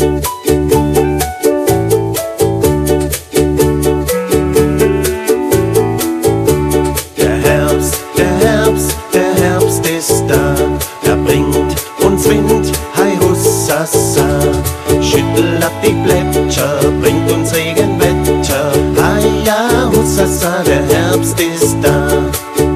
Der Herbst ist da, er bringt uns Wind, hei hussasa. Schüttelt ab die Blätter, bringt uns Regenwetter, hei ja hussasa, der Herbst ist da.